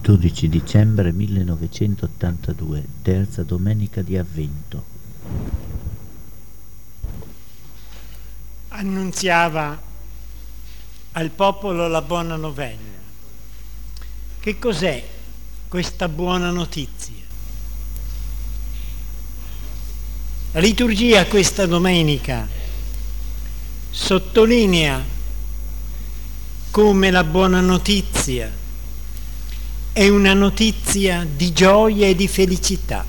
12 dicembre 1982, terza domenica di Avvento. Annunziava al popolo la buona novella. Che cos'è questa buona notizia? La liturgia questa domenica sottolinea come la buona notizia è una notizia di gioia e di felicità.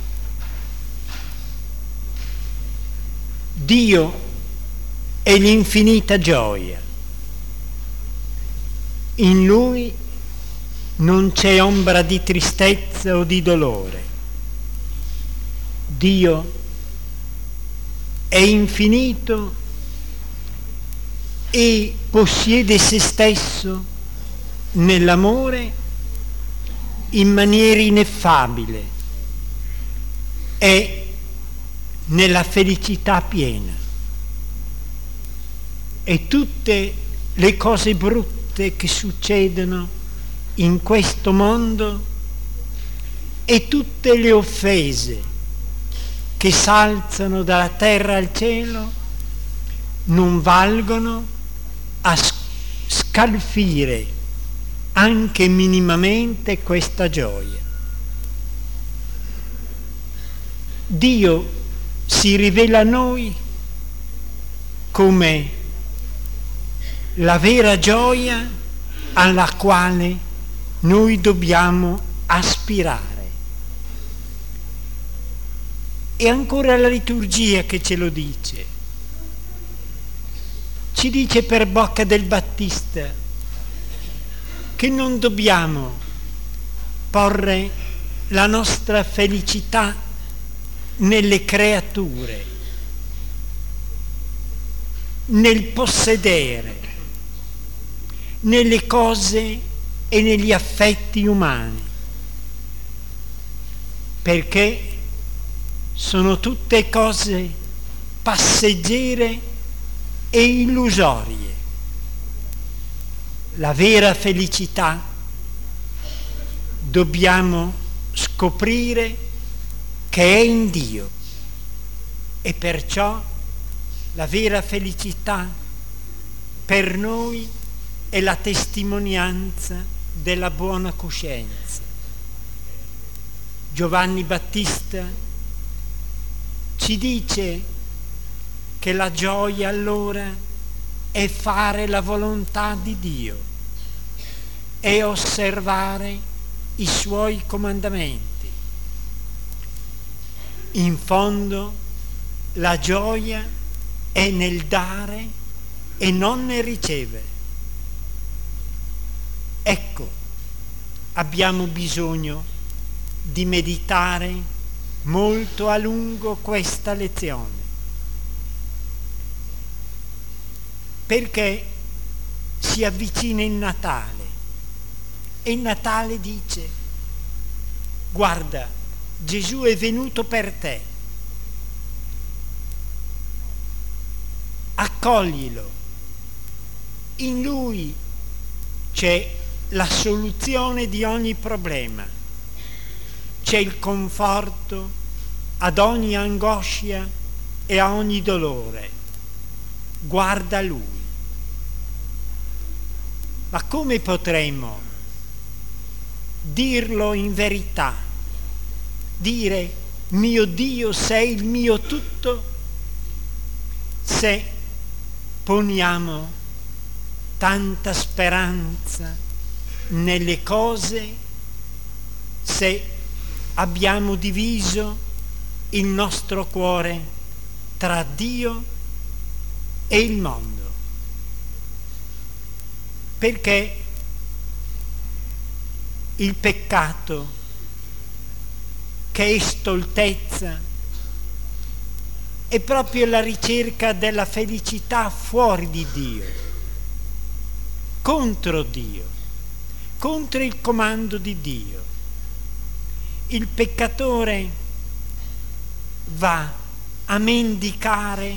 Dio è l'infinita gioia. In Lui non c'è ombra di tristezza o di dolore. Dio è infinito e possiede se stesso nell'amore in maniera ineffabile e nella felicità piena. E tutte le cose brutte che succedono in questo mondo e tutte le offese che s'alzano dalla terra al cielo non valgono a scalfire anche minimamente questa gioia. Dio si rivela a noi come la vera gioia alla quale noi dobbiamo aspirare. E ancora la liturgia che ce lo dice. Ci dice per bocca del Battista che non dobbiamo porre la nostra felicità nelle creature, nel possedere, nelle cose e negli affetti umani, perché sono tutte cose passeggere e illusorie. La vera felicità dobbiamo scoprire che è in Dio e perciò la vera felicità per noi è la testimonianza della buona coscienza. Giovanni Battista ci dice che la gioia allora è fare la volontà di Dio, è osservare i Suoi comandamenti. In fondo la gioia è nel dare e non nel ricevere. Ecco, abbiamo bisogno di meditare molto a lungo questa lezione, perché si avvicina il Natale e il Natale dice: guarda, Gesù è venuto per te, accoglilo, in Lui c'è la soluzione di ogni problema, c'è il conforto ad ogni angoscia e a ogni dolore. Guarda Lui. Ma come potremmo dirlo in verità? Dire mio Dio sei il mio tutto, se poniamo tanta speranza nelle cose, se abbiamo diviso il nostro cuore tra Dio e il mondo. Perché il peccato, che è stoltezza, è proprio la ricerca della felicità fuori di Dio, contro il comando di Dio. Il peccatore va a mendicare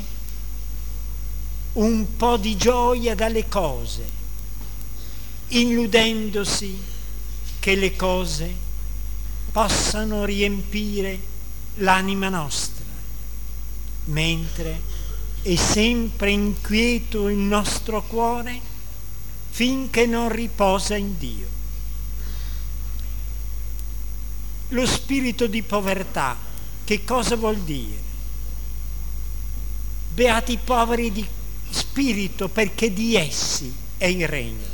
un po' di gioia dalle cose, illudendosi che le cose possano riempire l'anima nostra, mentre è sempre inquieto il nostro cuore finché non riposa in Dio. Lo spirito di povertà, che cosa vuol dire? Beati i poveri di spirito, perché di essi è il regno.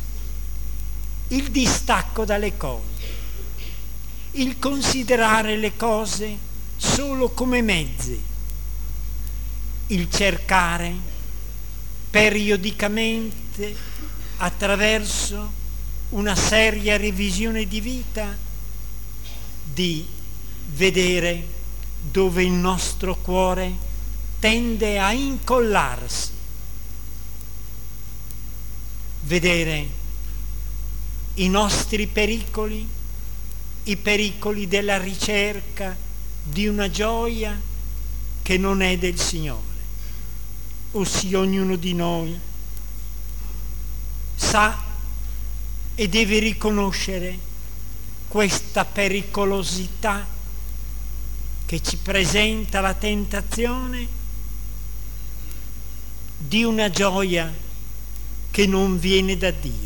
Il distacco dalle cose, il considerare le cose solo come mezzi, il cercare periodicamente, attraverso una seria revisione di vita, di vedere dove il nostro cuore tende a incollarsi, vedere i nostri pericoli, i pericoli della ricerca di una gioia che non è del Signore. Ossia, ognuno di noi sa e deve riconoscere questa pericolosità che ci presenta la tentazione di una gioia che non viene da Dio.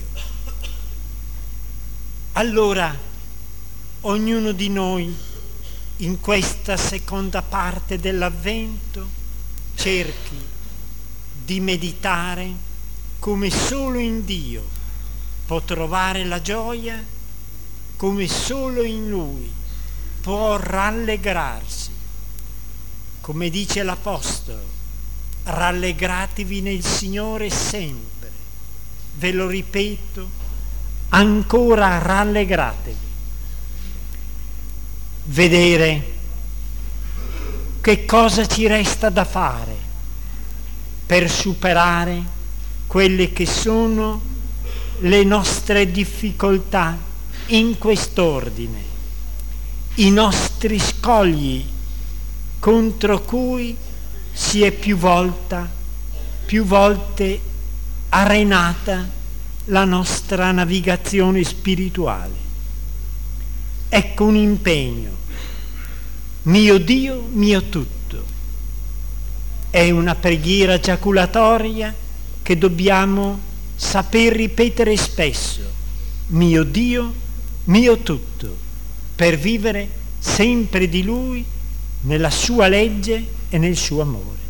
Allora, ognuno di noi in questa seconda parte dell'Avvento cerchi di meditare come solo in Dio può trovare la gioia, come solo in Lui può rallegrarsi. Come dice l'Apostolo, rallegratevi nel Signore sempre. Ve lo ripeto, ancora rallegratevi. Vedere che cosa ci resta da fare per superare quelle che sono le nostre difficoltà in quest'ordine, i nostri scogli contro cui si è più volte arenata la nostra navigazione spirituale. Ecco un impegno: mio Dio, mio tutto. È una preghiera giaculatoria che dobbiamo saper ripetere spesso: mio Dio, mio tutto, per vivere sempre di Lui, nella sua legge e nel suo amore.